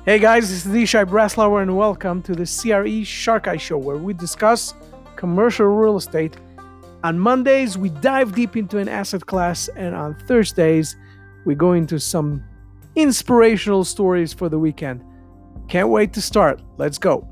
Hey guys, this is Yishai Breslauer and welcome to the CRE Shark Eye Show, where we discuss commercial real estate. On Mondays, we dive deep into an asset class, and on Thursdays, we go into some inspirational stories for the weekend. Can't wait to start. Let's go.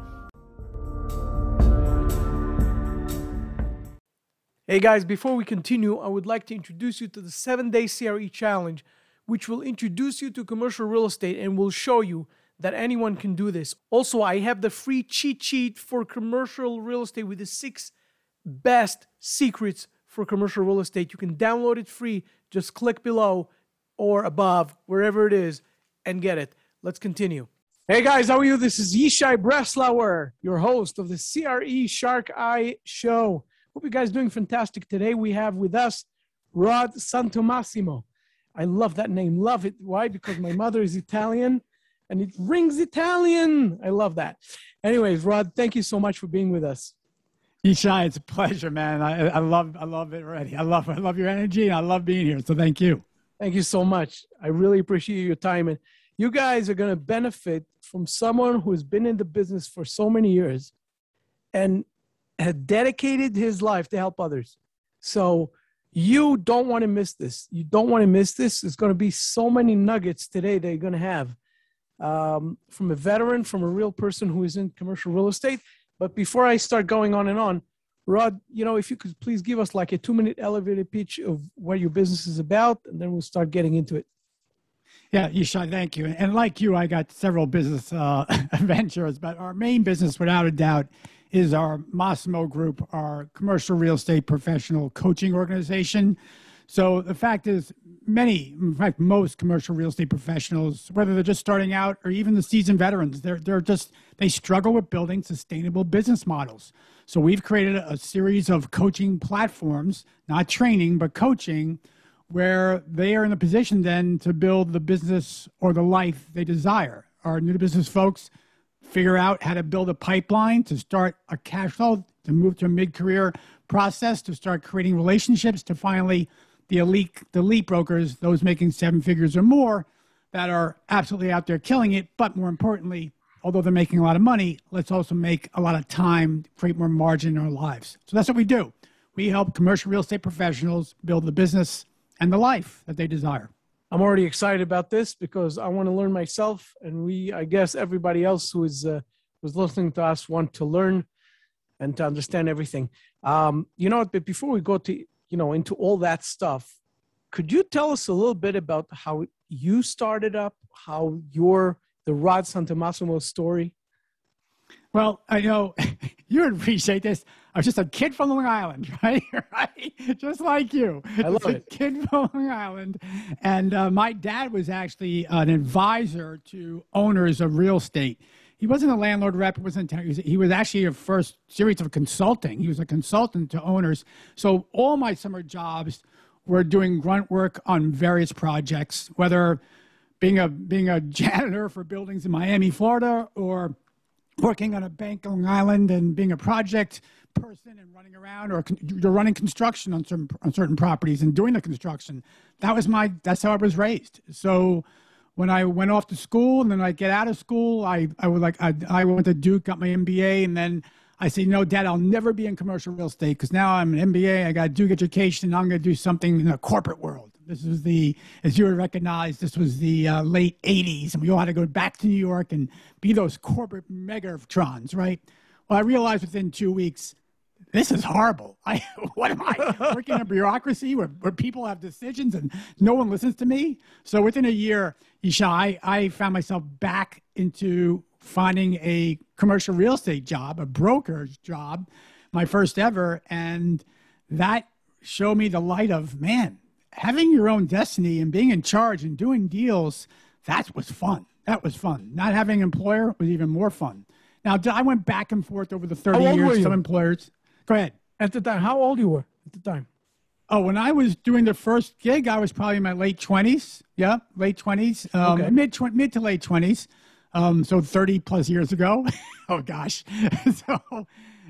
Hey guys, before we continue, I would like to introduce you to the 7-Day CRE Challenge, which will introduce you to commercial real estate and will show you that anyone can do this. Also, I have the free cheat sheet for commercial real estate with the 6 best secrets for commercial real estate. You can download it free. Just click below or above, wherever it is, and get it. Let's continue. Hey guys, how are you? This is Yishai Breslauer, your host of the CRE Shark Eye Show. Hope you guys are doing fantastic. Today we have with us Rod Santomassimo. I love that name. Love it. Why? Because my mother is Italian. And it rings Italian. I love that. Anyways, Rod, thank you so much for being with us. Yishai, it's a pleasure, man. I love it already. I love your energy, and I love being here. So thank you. Thank you so much. I really appreciate your time. And you guys are going to benefit from someone who has been in the business for so many years and had dedicated his life to help others. So you don't want to miss this. You don't want to miss this. There's going to be so many nuggets today that you're going to have. From a veteran, from a real person who is in commercial real estate. But before I start going on and on, Rod, if you could please give us like a 2-minute elevator pitch of what your business is about, and then we'll start getting into it. Yeah, Yishai, thank you. And like you, I got several business ventures, but our main business, without a doubt, is our Massimo Group, our commercial real estate professional coaching organization. So the fact is, most commercial real estate professionals, whether they're just starting out or even the seasoned veterans, they struggle with building sustainable business models. So we've created a series of coaching platforms, not training, but coaching, where they are in a position then to build the business or the life they desire. Our new business folks figure out how to build a pipeline to start a cash flow, to move to a mid-career process, to start creating relationships, to finally the elite brokers, those making 7 figures or more, that are absolutely out there killing it. But more importantly, although they're making a lot of money, let's also make a lot of time, create more margin in our lives. So that's what we do. We help commercial real estate professionals build the business and the life that they desire. I'm already excited about this because I want to learn myself, and I guess everybody else who is listening to us want to learn and to understand everything. But before we go to into all that stuff, could you tell us a little bit about how you started up, how the Rod Santomassimo story? Well, I know you would appreciate this. I was just a kid from Long Island, right? Right? Just like you. I love it. Kid from Long Island. And my dad was actually an advisor to owners of real estate. He wasn't a landlord rep. He was actually a first series of consulting. He was a consultant to owners. So all my summer jobs were doing grunt work on various projects, whether being a janitor for buildings in Miami, Florida, or working on a bank on Long Island and being a project person and running around, or running construction on certain properties and doing the construction. That's how I was raised. So when I went off to school, and then I get out of school, I went to Duke, got my MBA, and then I said, Dad, I'll never be in commercial real estate because now I'm an MBA, I got Duke education, and I'm going to do something in the corporate world. This was as you would recognize, this was the late 80s, and we all had to go back to New York and be those corporate megatrons, right? Well, I realized within 2 weeks, this is horrible. What am I, working in a bureaucracy where people have decisions and no one listens to me? So within a year, Yishai, I found myself back into finding a commercial real estate job, a broker's job, my first ever. And that showed me the light of, man, having your own destiny and being in charge and doing deals, that was fun. That was fun. Not having an employer was even more fun. Now, I went back and forth over the 30 years. Some employers. Go ahead. At the time, how old you were at the time? Oh, when I was doing the first gig, I was probably in my late 20s. Yeah, late 20s, okay. mid to late 20s. So 30 plus years ago. Oh gosh.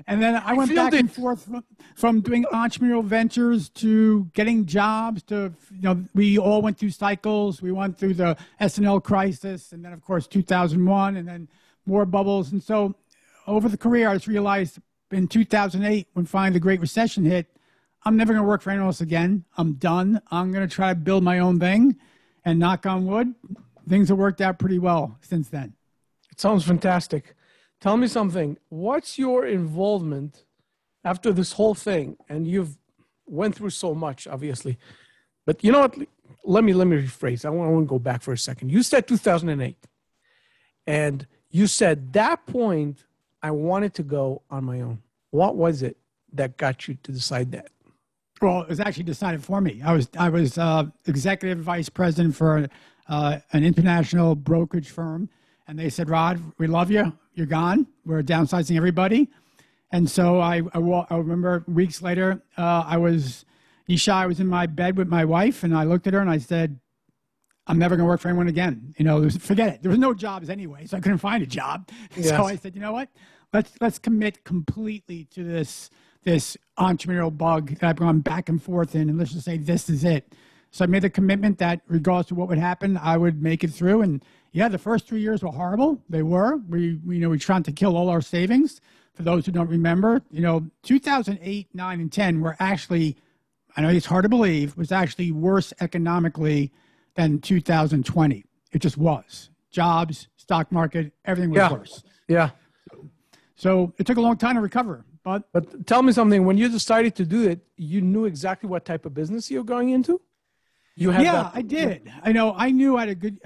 And then I went back and forth from doing entrepreneurial ventures to getting jobs to, we all went through cycles. We went through the S&L crisis and then, of course, 2001 and then more bubbles. And so over the career, I just realized in 2008, when finally the Great Recession hit, I'm never going to work for anyone else again. I'm done. I'm going to try to build my own thing. And knock on wood, things have worked out pretty well since then. It sounds fantastic. Tell me something. What's your involvement after this whole thing? And you've went through so much, obviously. But you know what? Let me rephrase. I want to go back for a second. You said 2008. And you said that point, I wanted to go on my own. What was it that got you to decide that? Well, it was actually decided for me. I was executive vice president for an international brokerage firm. And they said, Rod, we love you. You're gone. We're downsizing everybody. And so I remember weeks later, I was in my bed with my wife, and I looked at her and I said, I'm never going to work for anyone again. Forget it. There was no jobs anyway, so I couldn't find a job. Yes. So I said, you know what? Let's commit completely to this entrepreneurial bug that I've gone back and forth in, and let's just say this is it. So I made the commitment that regardless of what would happen, I would make it through. And yeah, the first 3 years were horrible. They were. We tried to kill all our savings. For those who don't remember, 2008, 9, and 10 were actually, I know it's hard to believe, was actually worse economically than 2020. It just was. Jobs, stock market, everything was worse. Yeah. So it took a long time to recover. But tell me something. When you decided to do it, you knew exactly what type of business you were going into? I did. I knew I had a good,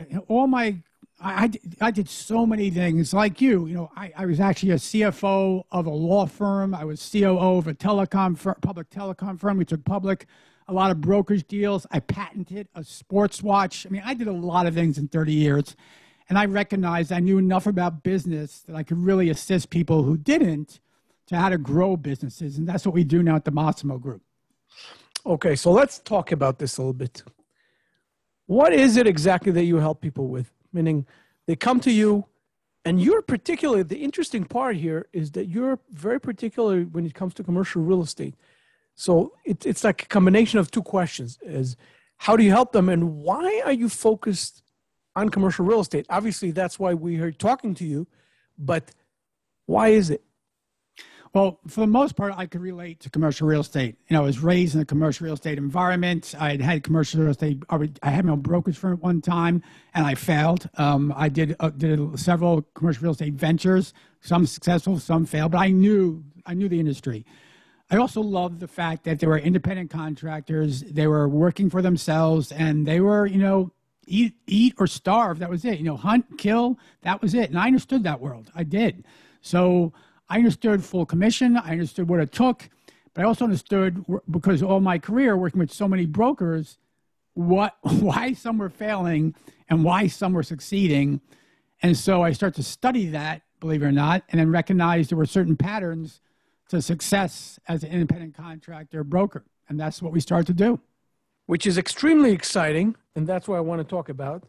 I did so many things like you. I was actually a CFO of a law firm. I was COO of a public telecom firm. We took public a lot of brokerage deals. I patented a sports watch. I did a lot of things in 30 years. And I recognized I knew enough about business that I could really assist people who didn't to how to grow businesses. And that's what we do now at the Massimo Group. Okay, so let's talk about this a little bit. What is it exactly that you help people with? Meaning they come to you, and you're particularly, the interesting part here is that you're very particular when it comes to commercial real estate. So it's like a combination of two questions: is how do you help them, and why are you focused on commercial real estate? Obviously, that's why we're talking to you, but why is it? Well, for the most part, I could relate to commercial real estate. I was raised in a commercial real estate environment. I had commercial real estate. I had my own brokerage firm at one time, and I failed. I did several commercial real estate ventures, some successful, some failed, but I knew the industry. I also loved the fact that they were independent contractors. They were working for themselves, and they were, eat or starve. That was it. Hunt, kill. That was it. And I understood that world. I did. So I understood full commission. I understood what it took, but I also understood, because all my career working with so many brokers, why some were failing and why some were succeeding. And so I started to study that, believe it or not, and then recognize there were certain patterns to success as an independent contractor broker. And that's what we started to do. Which is extremely exciting, and that's what I want to talk about.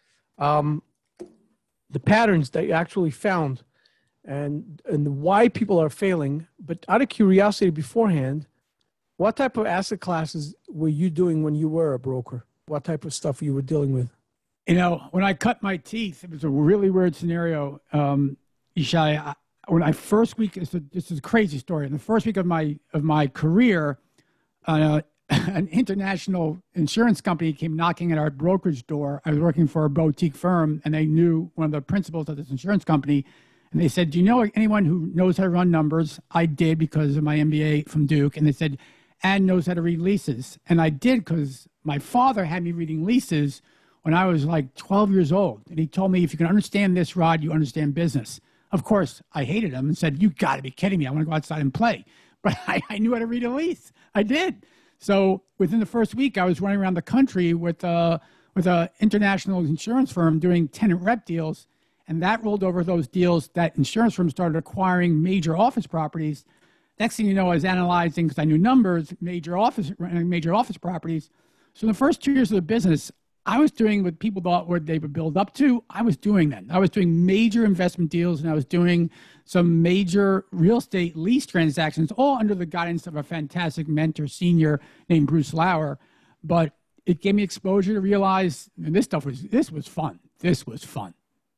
The patterns that you actually found and why people are failing. But out of curiosity beforehand, what type of asset classes were you doing when you were a broker? What type of stuff you were dealing with? When I cut my teeth, it was a really weird scenario. Yishai, when I first week, this is a crazy story. In the first week of my career, an international insurance company came knocking at our brokerage door. I was working for a boutique firm, and they knew one of the principals of this insurance company. And they said, do you know anyone who knows how to run numbers? I did because of my MBA from Duke. And they said, and knows how to read leases. And I did because my father had me reading leases when I was like 12 years old. And he told me, if you can understand this, Rod, you understand business. Of course, I hated him and said, you got to be kidding me. I want to go outside and play. But I knew how to read a lease. I did. So within the first week, I was running around the country with a international insurance firm doing tenant rep deals. And that rolled over those deals. That insurance firm started acquiring major office properties. Next thing you know, I was analyzing, because I knew numbers, major office properties. So in the first 2 years of the business, I was doing what people thought where they would build up to. I was doing that. I was doing major investment deals, and I was doing some major real estate lease transactions, all under the guidance of a fantastic mentor senior named Bruce Lauer. But it gave me exposure to realize, and this was fun. This was fun.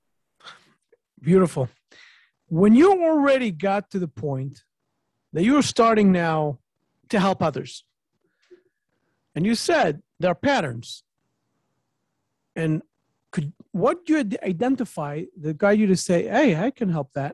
Beautiful. When you already got to the point that you're starting now to help others, and you said there are patterns, and what you identify that got you to say, hey, I can help that?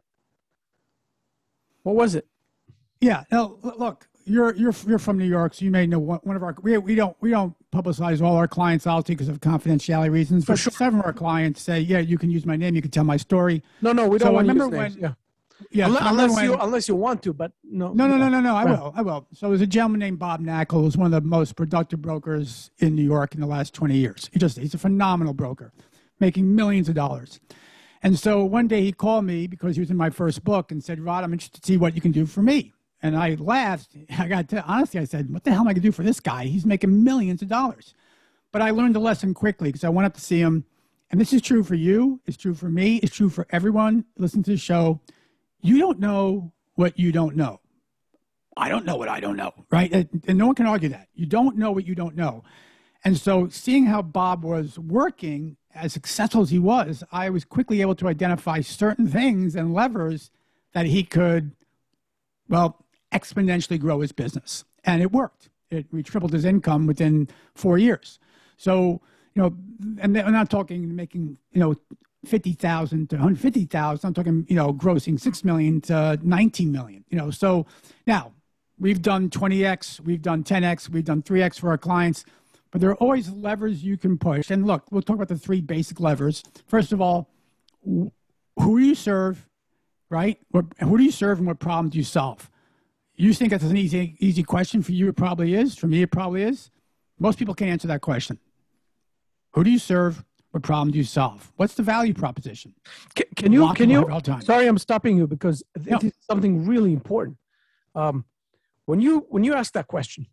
What was it? Yeah. Now, look, you're from New York, so you may know one of our, we don't publicize all our clients' policy because of confidentiality reasons. But some of our clients say, yeah, you can use my name, you can tell my story. No, we don't want to use names. Yeah. Unless you want to, but no. No. I will. So there's a gentleman named Bob Knackel, who's one of the most productive brokers in New York in the last 20 years. He's a phenomenal broker, making millions of dollars. And so one day he called me because he was in my first book and said, Rod, I'm interested to see what you can do for me. And I laughed. Honestly, I said, what the hell am I going to do for this guy? He's making millions of dollars. But I learned the lesson quickly because I went up to see him. And this is true for you. It's true for me. It's true for everyone listening to the show. You don't know what you don't know. I don't know what I don't know, right? And no one can argue that. You don't know what you don't know. And so seeing how Bob was working, as successful as he was, I was quickly able to identify certain things and levers that he could, exponentially grow his business. And it worked. We tripled his income within 4 years. So, and I'm not talking making, 50,000 to 150,000. I'm talking, grossing 6 million to 19 million, So now we've done 20X, we've done 10X, we've done 3X for our clients, but there are always levers you can push. And look, we'll talk about the 3 basic levers. First of all, who do you serve, right? Who do you serve and what problems do you solve? You think that's an easy question. For you, it probably is. For me, it probably is. Most people can't answer that question. Who do you serve? What problem do you solve? What's the value proposition? Can you, sorry, I'm stopping you because this is something really important. When you ask that question,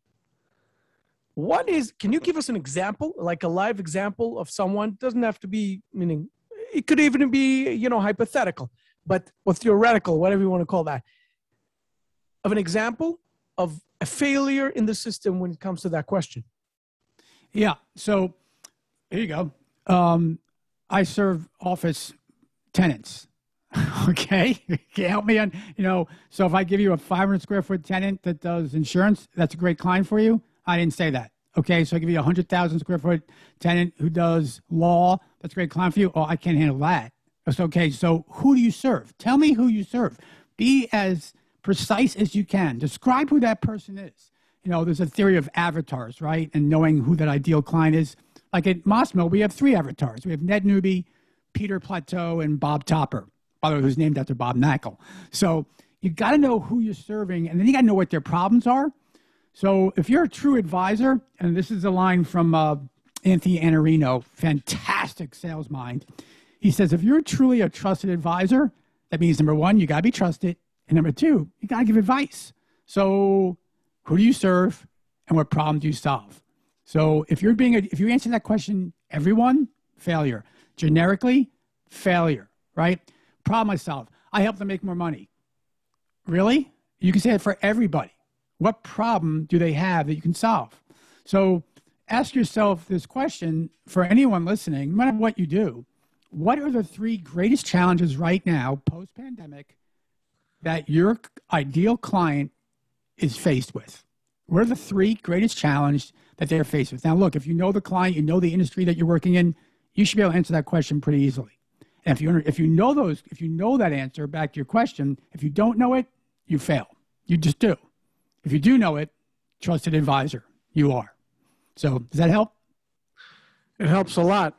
can you give us an example, like a live example of someone? Doesn't have to be, meaning it could even be, hypothetical, but or theoretical, whatever you want to call that, of an example of a failure in the system when it comes to that question. Yeah. So here you go. I serve office tenants. Okay. Can you help me on, so if I give you a 500 square foot tenant that does insurance, that's a great client for you. I didn't say that. Okay. So I give you a 100,000 square foot tenant who does law. That's a great client for you. Oh, I can't handle that. That's okay. So who do you serve? Tell me who you serve. Be as precise as you can. Describe who that person is. There's a theory of avatars, right? And knowing who that ideal client is. Like at Moss Mill, we have 3 avatars. We have Ned Newby, Peter Plateau, and Bob Topper, by the way, who's named after Bob Knackel. So you got to know who you're serving, and then you got to know what their problems are. So if you're a true advisor, and this is a line from Anthony Anarino, fantastic sales mind. He says, if you're truly a trusted advisor, that means number 1, you got to be trusted. And number 2, you got to give advice. So who do you serve and what problem do you solve? So if you answer that question, everyone, failure. Generically, failure, right? Problem I solve. I help them make more money. Really? You can say it for everybody. What problem do they have that you can solve? So ask yourself this question for anyone listening, no matter what you do. What are the 3 greatest challenges right now, post-pandemic, that your ideal client is faced with? What are the 3 greatest challenges that they're faced with? Now, look, if you know the client, you know the industry that you're working in, you should be able to answer that question pretty easily. And if you know that answer back to your question, if you don't know it, you fail. You just do. If you do know it, trusted advisor, you are. So does that help? It helps a lot.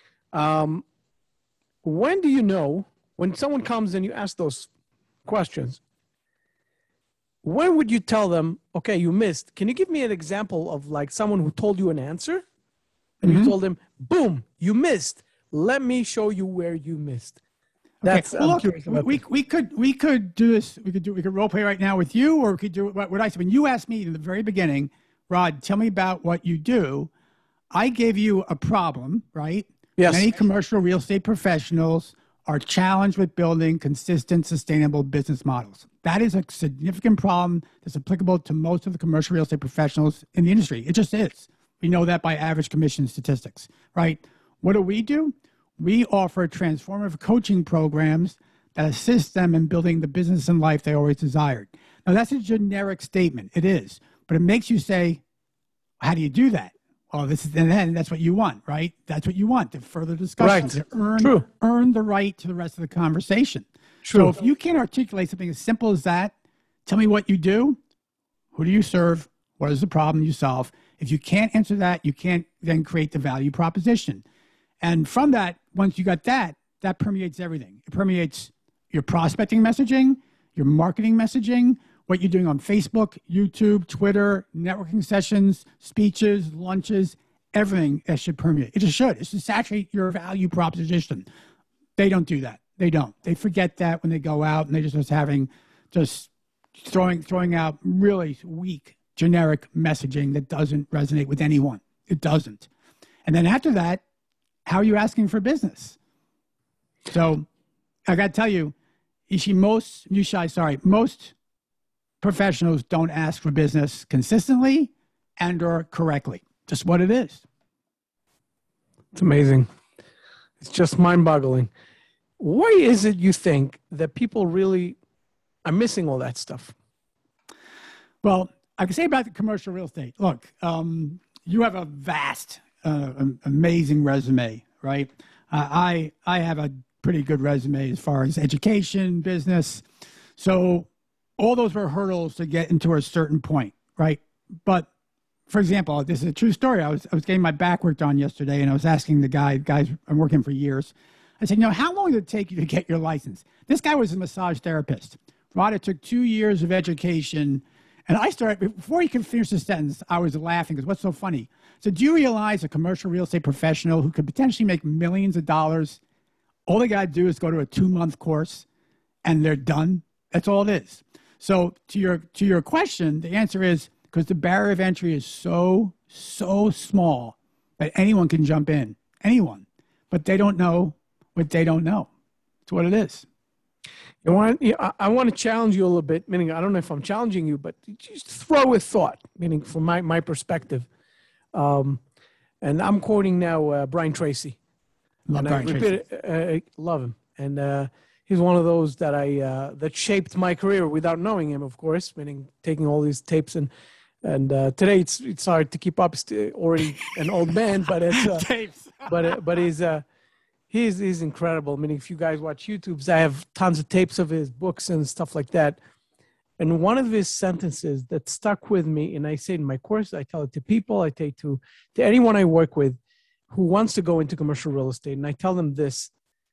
When do you know, when someone comes and you ask those questions, when would you tell them, okay, you missed? Can you give me an example of like someone who told you an answer and you told them, boom, you missed. Let me show you where you missed. That's okay. Well, look, we could do this. We could role play right now with you, or we could do what I said. When you asked me in the very beginning, Rod, tell me about what you do. I gave you a problem, right? Yes. Many commercial real estate professionals are challenged with building consistent, sustainable business models. That is a significant problem that's applicable to most of the commercial real estate professionals in the industry. It just is. We know that by average commission statistics, right? What do? We offer transformative coaching programs that assist them in building the business and life they always desired. Now, that's a generic statement. It is. But it makes you say, how do you do that? Well, and then that's what you want, right? That's what you want, to further discussion, right. to earn the right to the rest of the conversation. True. So if you can't articulate something as simple as that, tell me what you do, who do you serve, what is the problem you solve? If you can't answer that, you can't then create the value proposition. And from that, once you got that, that permeates everything. It permeates your prospecting messaging, your marketing messaging, what you're doing on Facebook, YouTube, Twitter, networking sessions, speeches, lunches, everything that should permeate. It just should. It should saturate your value proposition. They don't do that. They don't. They forget that when they go out and they just throwing out really weak, generic messaging that doesn't resonate with anyone. It doesn't. And then after that, how are you asking for business? So I got to tell you, most professionals don't ask for business consistently and or correctly. Just what it is. It's amazing. It's just mind-boggling. Why is it you think that people really are missing all that stuff? Well, I can say about the commercial real estate. Look, you have a vast, amazing resume, right? I have a pretty good resume as far as education, business. So all those were hurdles to get into a certain point, right? But for example, this is a true story. I was getting my back worked on yesterday, and I was asking the guys I'm working for years. I said, how long did it take you to get your license? This guy was a massage therapist. Rod, it took 2 years of education. And I started, before he could finish the sentence, I was laughing because what's so funny? So do you realize a commercial real estate professional who could potentially make millions of dollars, all they got to do is go to a 2-month course and they're done? That's all it is. So to your question, the answer is because the barrier of entry is so small that anyone can jump in, anyone, but they don't know what they don't know. It's what it is. I want to challenge you a little bit, meaning I don't know if I'm challenging you, but just throw a thought, meaning from my perspective. And I'm quoting now Brian Tracy. Love Brian Tracy. Love him. And he's one of those that that shaped my career without knowing him, of course, meaning taking all these tapes and today it's hard to keep up. It's already an old man, but it's tapes. but he's incredible. I mean, if you guys watch YouTubes, I have tons of tapes of his books and stuff like that. And one of his sentences that stuck with me, and I say in my course, I tell it to people, I take to anyone I work with who wants to go into commercial real estate, and I tell them this: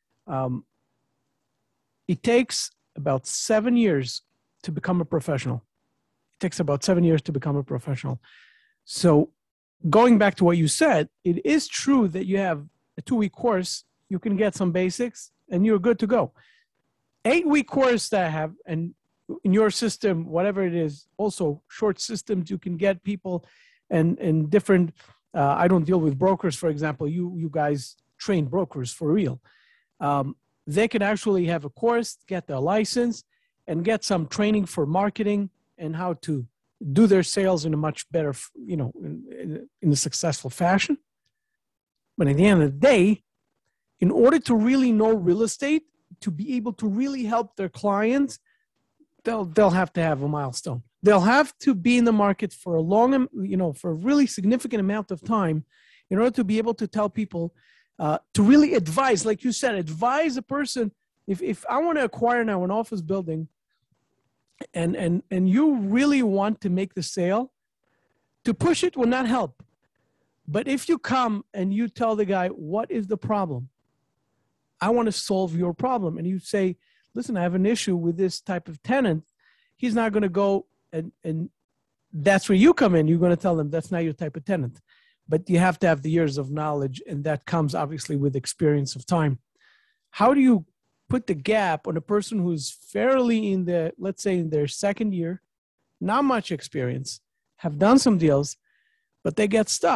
it takes about 7 years to become a professional. It takes about 7 years to become a professional. So going back to what you said, it is true that you have a 2-week course, you can get some basics and you're good to go. 8-week course that I have, and in your system, whatever it is, also short systems, you can get people and different, I don't deal with brokers, for example, you guys train brokers for real. They can actually have a course, get their license, and get some training for marketing and how to do their sales in a much better, in a successful fashion. But at the end of the day, in order to really know real estate, to be able to really help their clients, they'll have to have a milestone. They'll have to be in the market for a long, for a really significant amount of time in order to be able to tell people, to really advise, like you said, advise a person. If I want to acquire now an office building and you really want to make the sale, to push it will not help. But if you come and you tell the guy, what is the problem? I want to solve your problem. And you say, listen, I have an issue with this type of tenant. He's not going to go, and that's where you come in. You're going to tell them that's not your type of tenant. But you have to have the years of knowledge, and that comes obviously with experience of time. How do you put the gap on a person who's fairly in the, let's say in their second year, not much experience, have done some deals, but they get stuck?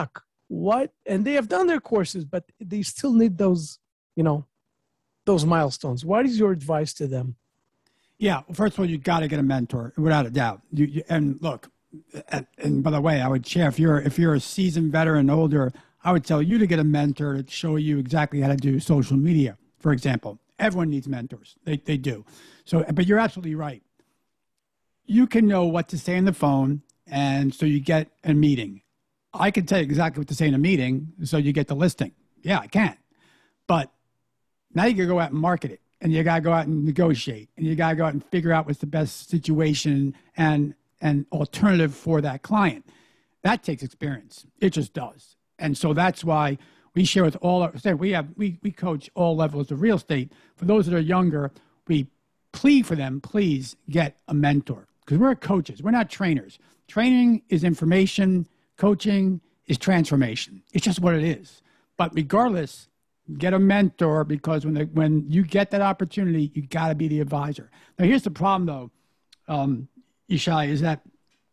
What, and they have done their courses, but they still need those, you know, those milestones. What is your advice to them? Yeah, first of all, you got to get a mentor, without a doubt. And look, and by the way, I would share, if you're a seasoned veteran, older, I would tell you to get a mentor to show you exactly how to do social media, for example. Everyone needs mentors. They do. So, but you're absolutely right. You can know what to say on the phone, and so you get a meeting. I can tell you exactly what to say in a meeting, so you get the listing. Yeah, I can. But now you got to go out and market it, and you got to go out and negotiate, and you got to go out and figure out what's the best situation and alternative for that client. That takes experience. It just does. And so that's why we share with all our, we coach all levels of real estate. For those that are younger, we plead for them, please get a mentor, because we're coaches. We're not trainers. Training is information. Coaching is transformation. It's just what it is. But regardless, get a mentor, because when you get that opportunity, you got to be the advisor. Now, here's the problem, though, Yishai, is that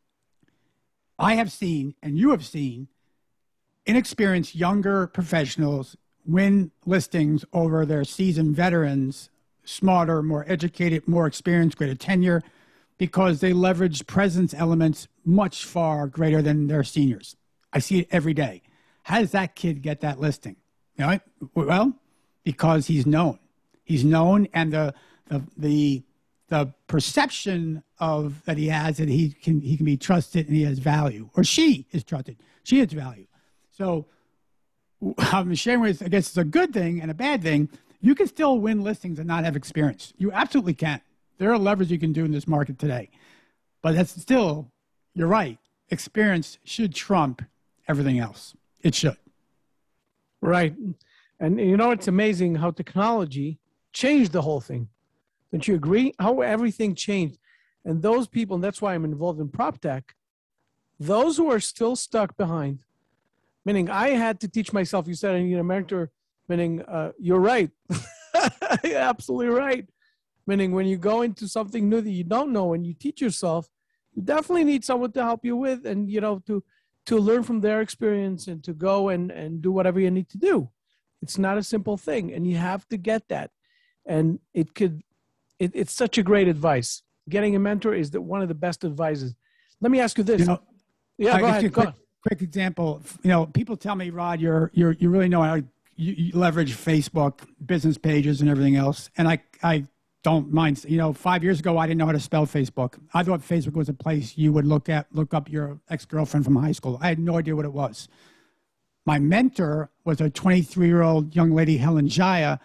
I have seen, and you have seen, inexperienced younger professionals win listings over their seasoned veterans, smarter, more educated, more experienced, greater tenure, because they leverage presence elements much far greater than their seniors. I see it every day. How does that kid get that listing? You know, well, because he's known. He's known, and the perception of that he has, that he can be trusted and he has value, or she is trusted. She has value. So I'm sharing with, I guess it's a good thing and a bad thing. You can still win listings and not have experience. You absolutely can. There are levers you can do in this market today. But that's still, you're right, experience should trump everything else. It should. Right. And you know, it's amazing how technology changed the whole thing. Don't you agree? How everything changed. And those people, and that's why I'm involved in prop tech, those who are still stuck behind, meaning I had to teach myself, you said I need a mentor, meaning you're right. You're absolutely right. Meaning when you go into something new that you don't know and you teach yourself, you definitely need someone to help you with, and, you know, to learn from their experience and to go and do whatever you need to do. It's not a simple thing, and you have to get that. And it's such a great advice. Getting a mentor is one of the best advices. Let me ask you this. You know, yeah, go ahead. Quick example. You know, people tell me, Rod, you really know how you leverage Facebook business pages and everything else. And I don't mind. You know, 5 years ago, I didn't know how to spell Facebook. I thought Facebook was a place you would look up your ex-girlfriend from high school. I had no idea what it was. My mentor was a 23-year-old young lady, Helen Jaya,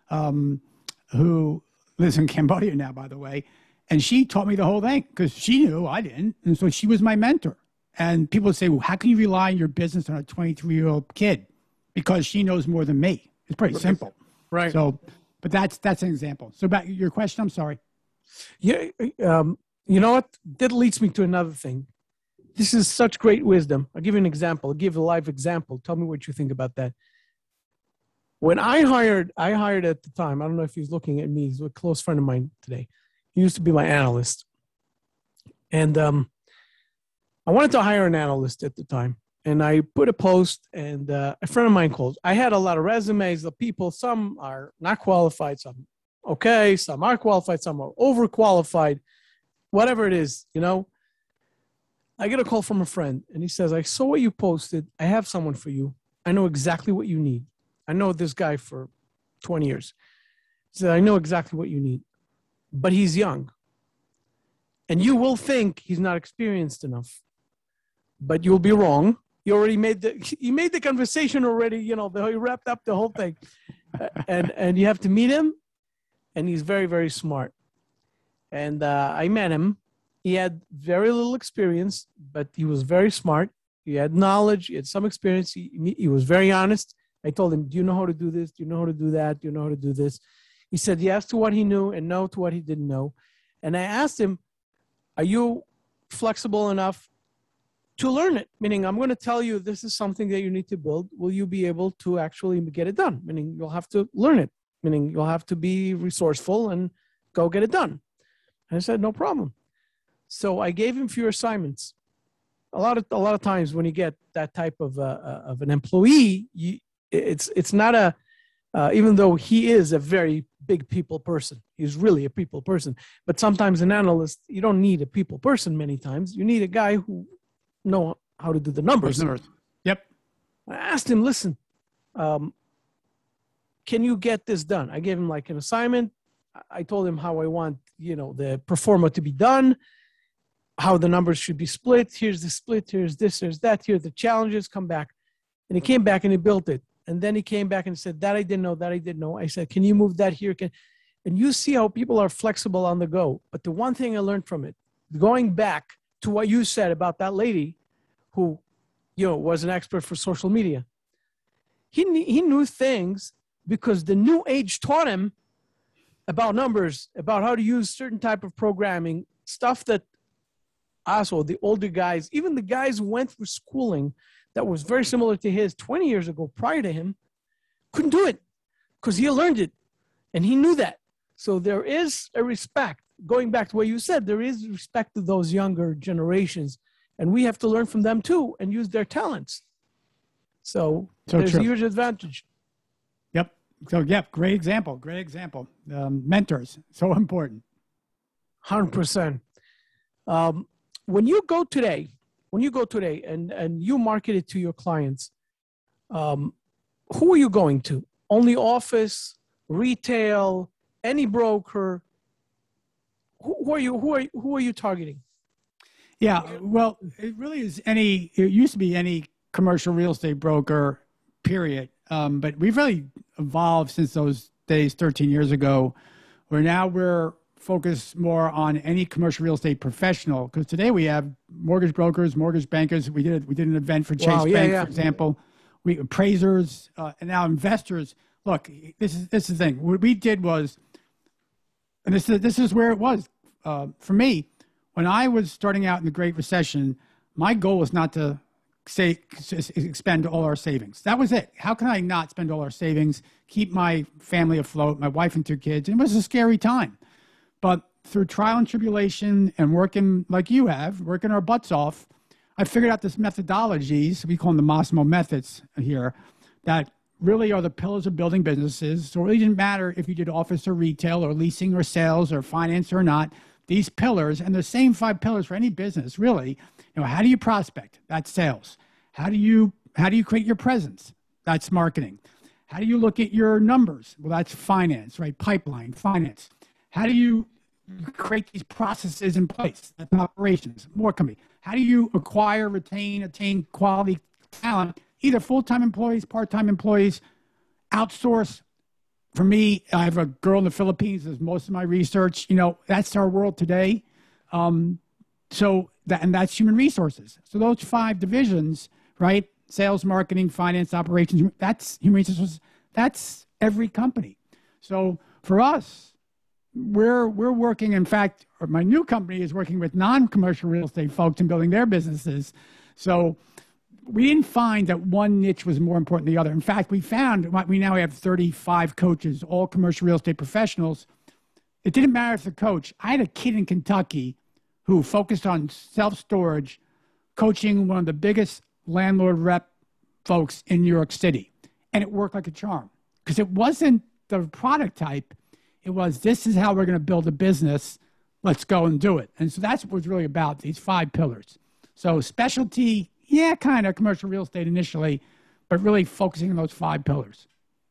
who lives in Cambodia now, by the way. And she taught me the whole thing, because she knew I didn't. And so she was my mentor. And people would say, well, how can you rely on your business on a 23-year-old kid? Because she knows more than me. It's pretty simple. Right. So, but that's an example. So back to your question, I'm sorry. Yeah. You know what? That leads me to another thing. This is such great wisdom. I'll give you an example. I'll give a live example. Tell me what you think about that. When I hired at the time, I don't know if he's looking at me, he's a close friend of mine today. He used to be my analyst. And I wanted to hire an analyst at the time. And I put a post, and a friend of mine called. I had a lot of resumes. The people, some are not qualified, some okay, some are qualified, some are overqualified, whatever it is, you know. I get a call from a friend, and he says, I saw what you posted. I have someone for you. I know exactly what you need. I know this guy for 20 years. He said, I know exactly what you need, but he's young. And you will think he's not experienced enough, but you'll be wrong. You already made the conversation already, you know, he wrapped up the whole thing. And you have to meet him, and he's very, very smart. And I met him. He had very little experience, but he was very smart. He had knowledge. He had some experience. He was very honest. I told him, do you know how to do this? Do you know how to do that? Do you know how to do this? He said yes to what he knew and no to what he didn't know. And I asked him, are you flexible enough to learn it? Meaning, I'm going to tell you this is something that you need to build. Will you be able to actually get it done? Meaning, you'll have to learn it. Meaning, you'll have to be resourceful and go get it done. And I said, no problem. So I gave him few assignments. a lot of times when you get that type of an employee, it's not a even though he is a very big people person, he's really a people person. But sometimes an analyst, you don't need a people person. Many times you need a guy who know how to do the numbers. Yep. I asked him, listen, can you get this done? I gave him like an assignment. I told him how I want, the pro forma to be done, how the numbers should be split. Here's the split. Here's this, here's that. Here are the challenges. Come back. And he came back and he built it. And then he came back and said, that I didn't know, that I didn't know. I said, can you move that here? And you see how people are flexible on the go. But the one thing I learned from it, going back to what you said about that lady who, was an expert for social media, he knew things because the new age taught him about numbers, about how to use certain type of programming, stuff that also the older guys, even the guys who went through schooling that was very similar to his 20 years ago prior to him, couldn't do it because he learned it and he knew that. So there is a respect. Going back to what you said, there is respect to those younger generations, and we have to learn from them too and use their talents. So there's a huge advantage. Yep. So, yeah, great example. Great example. Mentors, so important. 100%. When you go today and you market it to your clients, who are you going to? Only office, retail, any broker? Who are you targeting? Yeah, well, it really is it used to be any commercial real estate broker, period. But we've really evolved since those days 13 years ago, where now we're focused more on any commercial real estate professional. Because today we have mortgage brokers, mortgage bankers. We did an event for Chase Bank, for example. We appraisers and now investors. Look, this is the thing. What we did was, and this is where it was for me. When I was starting out in the Great Recession, my goal was not to expend all our savings. That was it. How can I not spend all our savings, keep my family afloat, my wife and 2 kids? And it was a scary time. But through trial and tribulation and working like you have, working our butts off, I figured out this methodologies, we call them the Massimo methods here, that really are the pillars of building businesses. So it really didn't matter if you did office or retail or leasing or sales or finance or not. These pillars, and the same 5 pillars for any business, really, how do you prospect? That's sales. How do you create your presence? That's marketing. How do you look at your numbers? Well, that's finance, right? Pipeline, finance. How do you create these processes in place? That's operations, more company. How do you acquire, retain, attain quality talent, either full-time employees, part-time employees, outsource? For me, I have a girl in the Philippines, does most of my research. That's our world today. And that's human resources. So those 5 divisions, right? Sales, marketing, finance, operations, that's human resources. That's every company. So for us, we're working, in fact, my new company is working with non-commercial real estate folks and building their businesses. So we didn't find that one niche was more important than the other. In fact, we found we now have 35 coaches, all commercial real estate professionals. It didn't matter if the coach. I had a kid in Kentucky who focused on self-storage, coaching one of the biggest landlord rep folks in New York City. And it worked like a charm because it wasn't the product type. It was, this is how we're going to build a business. Let's go and do it. And so that's what it was really about, these 5 pillars. So specialty, yeah, kind of commercial real estate initially, but really focusing on those 5 pillars.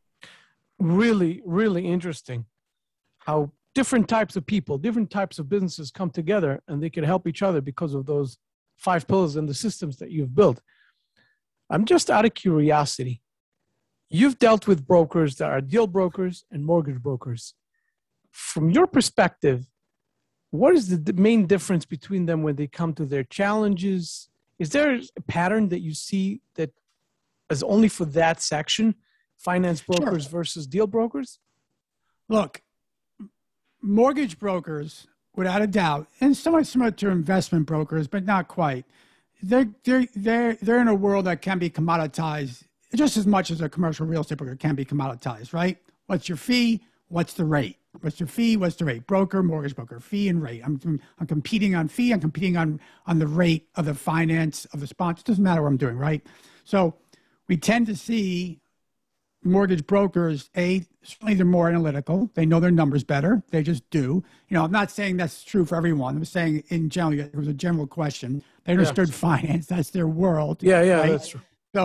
Really, really interesting how different types of people, different types of businesses come together and they can help each other because of those 5 pillars and the systems that you've built. I'm just out of curiosity. You've dealt with brokers that are deal brokers and mortgage brokers. From your perspective, what is the main difference between them when they come to their challenges? Is there a pattern that you see that is only for that section, finance brokers versus deal brokers? Look, mortgage brokers, without a doubt, and somewhat similar to investment brokers, but not quite. They're in a world that can be commoditized just as much as a commercial real estate broker can be commoditized, right? What's your fee? what's the rate? What's your fee? What's the rate? Broker, mortgage broker, fee and rate. I'm competing on fee. I'm competing on the rate of the finance of the sponsor. It doesn't matter what I'm doing, right? So we tend to see mortgage brokers, certainly they're more analytical. They know their numbers better. They just do. I'm not saying that's true for everyone. I'm saying in general, it was a general question. They understood finance. That's their world. Yeah, right? That's true.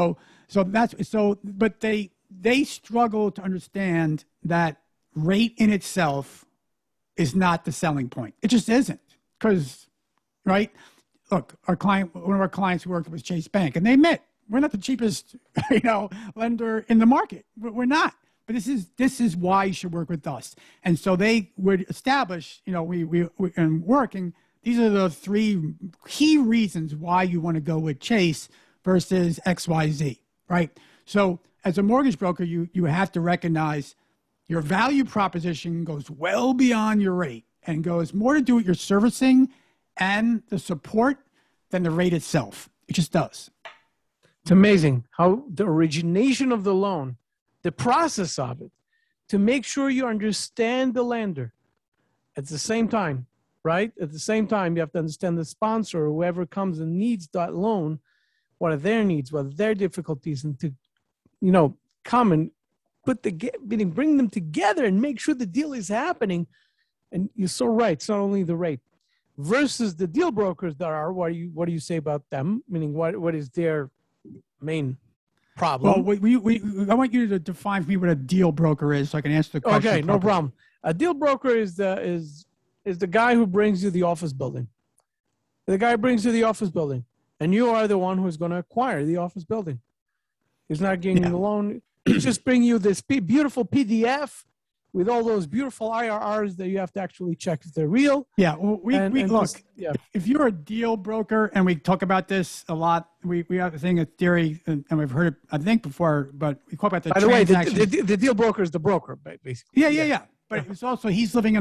But they struggle to understand that rate in itself is not the selling point. It just isn't. Because, right? Look, one of our clients who worked with Chase Bank, and they admit we're not the cheapest, lender in the market. We're not. But this is why you should work with us. And so they would establish, we and working. These are the 3 key reasons why you want to go with Chase versus XYZ, right? So as a mortgage broker, you have to recognize your value proposition goes well beyond your rate and goes more to do with your servicing and the support than the rate itself. It just does. It's amazing how the origination of the loan, the process of it, to make sure you understand the lender at the same time, right? At the same time, you have to understand the sponsor or whoever comes and needs that loan, what are their needs, what are their difficulties, and to, come and bring them together and make sure the deal is happening. And you're so right. It's not only the rate versus the deal brokers that are, what do you say about them? Meaning what is their main problem? Well, I want you to define for me what a deal broker is so I can answer the question. Okay, no problem. A deal broker is the guy who brings you the office building. The guy brings you the office building, and you are the one who's going to acquire the office building. He's not giving you the loan. He's just bringing you this beautiful PDF with all those beautiful IRRs that you have to actually check if they're real. Yeah, well, if you're a deal broker, and we talk about this a lot, we have a thing, a theory, and we've heard it, I think, before, but we talk about the transaction. By the way, the deal broker is the broker, basically. Yeah. But it's also, she's living on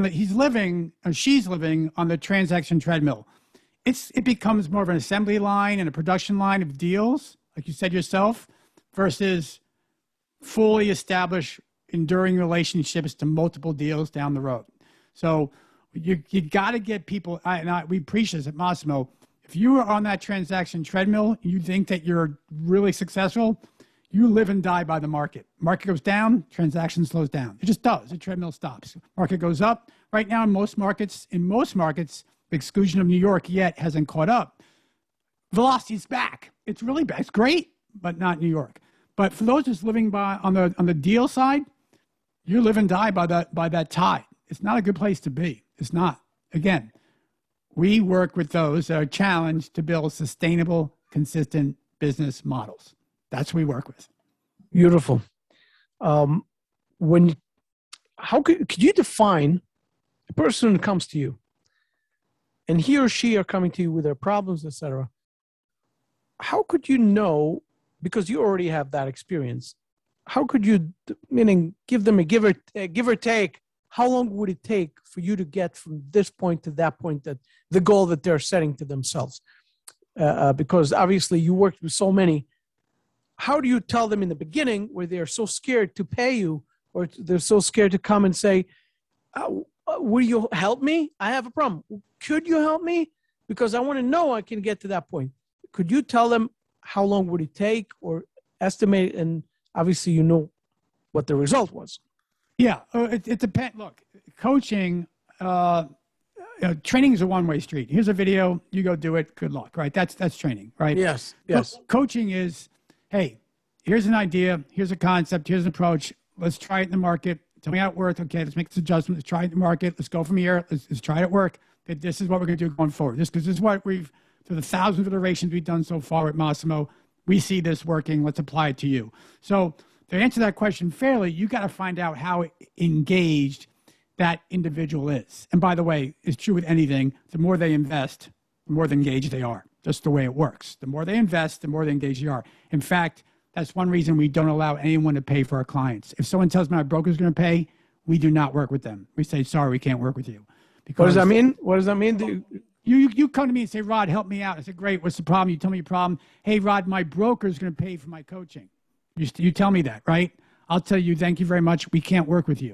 the transaction treadmill. It becomes more of an assembly line and a production line of deals, like you said yourself, versus fully established, enduring relationships to multiple deals down the road. So you got to get people, we preach this at Massimo, if you are on that transaction treadmill, you think that you're really successful, you live and die by the market. Market goes down, transaction slows down. It just does. The treadmill stops. Market goes up. Right now in most markets, the exclusion of New York yet hasn't caught up. Velocity's back. It's really bad. It's great, but not New York. But for those just living on the deal side, you live and die by that tide. It's not a good place to be. It's not. Again, we work with those that are challenged to build sustainable, consistent business models. That's what we work with. Beautiful. How could you define a person who comes to you, and he or she are coming to you with their problems, etc.? How could you know? Because you already have that experience, how could you, meaning give them a give or take, how long would it take for you to get from this point to that point, that the goal that they're setting to themselves? Because obviously you worked with so many. How do you tell them in the beginning where they're so scared to pay you, or they're so scared to come and say, will you help me? I have a problem. Could you help me? Because I want to know I can get to that point. Could you tell them how long would it take, or estimate? And obviously, you know what the result was. Yeah, it depends. Look, coaching, training is a one-way street. Here's a video, you go do it. Good luck, right? That's training, right? Yes. Coaching is, hey, here's an idea, here's a concept, here's an approach. Let's try it in the market. Tell me how it works. Okay, let's make this adjustment. Let's try it in the market. Let's go from here. Let's try it at work. This is what we're going to do going forward. This is what through the thousands of iterations we've done so far at Massimo, we see this working. Let's apply it to you. So to answer that question fairly, you got to find out how engaged that individual is. And by the way, it's true with anything. The more they invest, the more engaged they are. Just the way it works. The more they invest, the more engaged they are. In fact, that's one reason we don't allow anyone to pay for our clients. If someone tells me my broker's going to pay, we do not work with them. We say, sorry, we can't work with you. Because what does that mean? What does that mean? You come to me and say, Rod, help me out. I said, great. What's the problem? You tell me your problem. Hey, Rod, my broker's going to pay for my coaching. You tell me that, right? I'll tell you, thank you very much. We can't work with you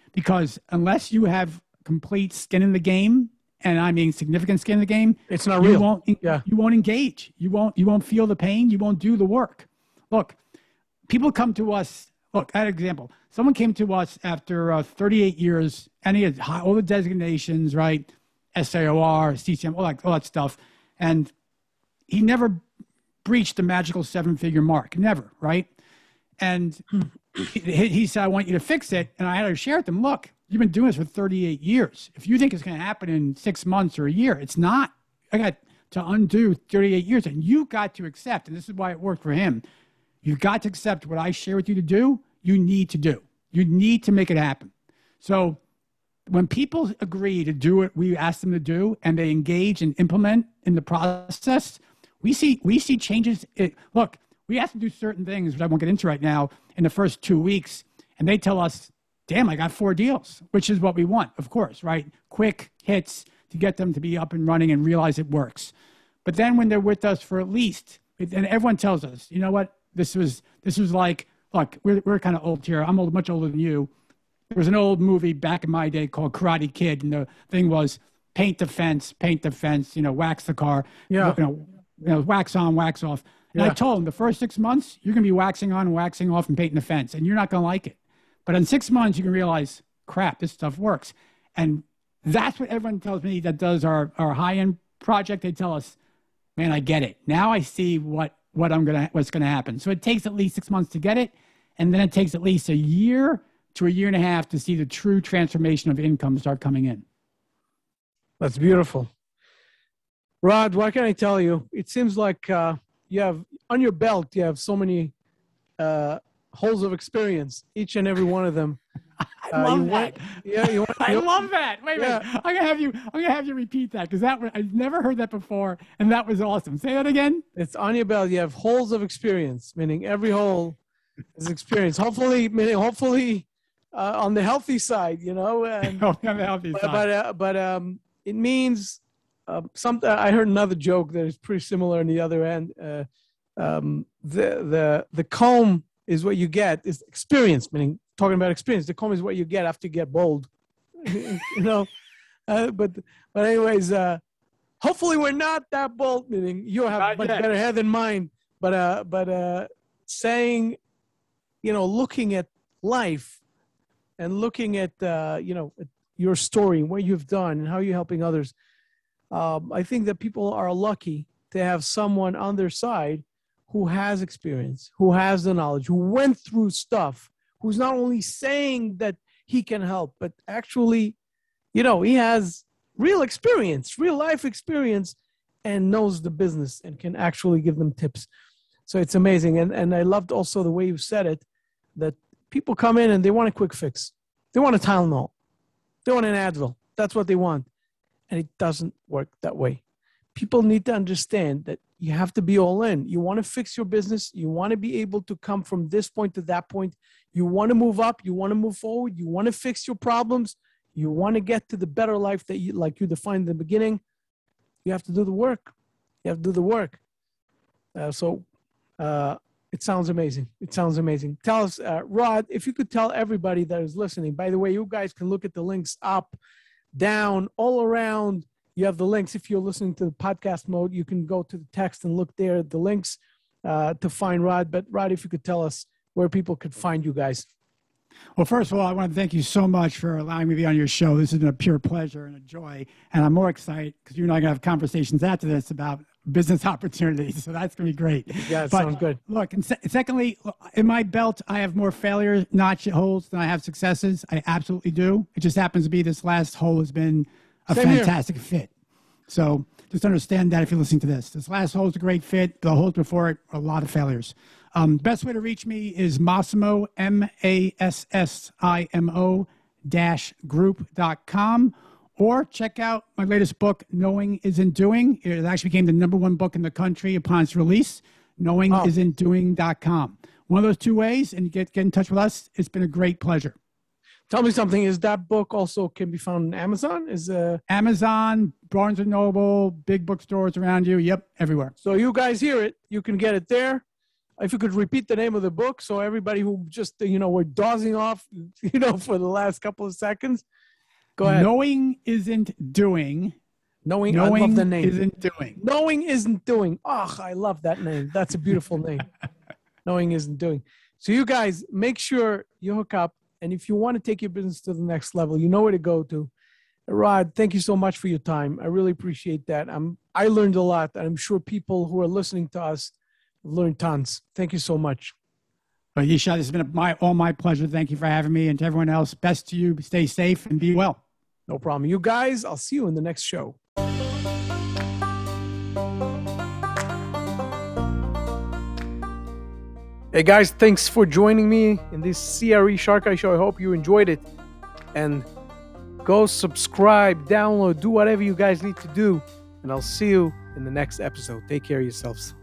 because unless you have complete skin in the game, and I mean significant skin in the game, it's not real. You won't engage. You won't feel the pain. You won't do the work. Look, people come to us. Look, I had an example. Someone came to us after 38 years, and he had all the designations, right? SAOR, CCM, all that stuff. And he never breached the magical 7-figure mark. Never, right? And he said, I want you to fix it. And I had to share with him, look, you've been doing this for 38 years. If you think it's going to happen in 6 months or a year, it's not. I got to undo 38 years. And you got to accept, and this is why it worked for him, you've got to accept what I share with you to do, you need to do. You need to make it happen. So when people agree to do what we ask them to do and they engage and implement in the process, we see changes. Look, we ask them to do certain things, which I won't get into right now, in the first 2 weeks, and they tell us, damn, I got 4 deals, which is what we want, of course, right? Quick hits to get them to be up and running and realize it works. But then when they're with us for at least, and everyone tells us, you know what, this was like, look, we're kind of old here. I'm much older than you. There was an old movie back in my day called Karate Kid, and the thing was paint the fence, wax the car, wax on, wax off. And I told him the first 6 months, you're going to be waxing on and waxing off and painting the fence, and you're not going to like it. But in 6 months, you can realize, crap, this stuff works. And that's what everyone tells me that does our high-end project. They tell us, man, I get it. Now I see what's going to happen. So it takes at least 6 months to get it, and then it takes at least a year to a year and a half to see the true transformation of income start coming in. That's beautiful. Rod, what can I tell you? It seems like you have, on your belt, you have so many holes of experience, each and every one of them. I love that. I love that. Wait a minute. I'm gonna have you repeat that, because I've never heard that before, and that was awesome. Say that again. It's on your belt. You have holes of experience, meaning every hole is experience. Hopefully, on the healthy side, And, on the healthy side. But it means something. I heard another joke that is pretty similar on the other end. The comb is what you get, is experience, meaning talking about experience. The comb is what you get after you get bold, but anyways, hopefully we're not that bold, meaning you have much better head than mine, but saying, looking at life and looking at, your story and what you've done and how you're helping others. I think that people are lucky to have someone on their side who has experience, who has the knowledge, who went through stuff, who's not only saying that he can help, but actually, he has real experience, real life experience, and knows the business and can actually give them tips. So it's amazing. And I loved also the way you said it, that people come in and they want a quick fix. They want a Tylenol. They want an Advil. That's what they want. And it doesn't work that way. People need to understand that you have to be all in. You want to fix your business. You want to be able to come from this point to that point. You want to move up. You want to move forward. You want to fix your problems. You want to get to the better life that you defined in the beginning. You have to do the work. You have to do the work. So it sounds amazing. It sounds amazing. Tell us, Rod, if you could tell everybody that is listening. By the way, you guys can look at the links up, down, all around. You have the links. If you're listening to the podcast mode, you can go to the text and look there at the links to find Rod. But Rod, if you could tell us where people could find you guys. Well, first of all, I want to thank you so much for allowing me to be on your show. This has been a pure pleasure and a joy. And I'm more excited because you and I are going to have conversations after this about business opportunities. So that's going to be great. Yeah, it sounds good. Look, and secondly, in my belt, I have more failures, notch holes, than I have successes. I absolutely do. It just happens to be this last hole has been a fantastic fit. So just understand that if you're listening to this. This last hole is a great fit. The holes before it are a lot of failures. Best way to reach me is Massimo, Massimo -group.com, or check out my latest book, Knowing Isn't Doing. It actually became the #1 book in the country upon its release, knowingisn'tdoing.com. One of those two ways, and get in touch with us. It's been a great pleasure. Tell me something. Is that book also can be found on Amazon? Amazon, Barnes & Noble, big bookstores around you. Yep, everywhere. So you guys hear it. You can get it there. if you could repeat the name of the book, so everybody who just, were dozing off, for the last couple of seconds. Go ahead. Knowing isn't doing. Knowing, I love the name. Isn't doing. Knowing isn't doing. Oh, I love that name. That's a beautiful name. Knowing isn't doing. So you guys, make sure you hook up. And if you want to take your business to the next level, you know where to go to. Rod, thank you so much for your time. I really appreciate that. I learned a lot. I'm sure people who are listening to us learned tons. Thank you so much. Well, Yishai, this has been all my pleasure. Thank you for having me. And to everyone else, best to you. Stay safe and be well. No problem. You guys, I'll see you in the next show. Hey guys, thanks for joining me in this CRE Shark Eye show. I hope you enjoyed it. And go subscribe, download, do whatever you guys need to do. And I'll see you in the next episode. Take care of yourselves.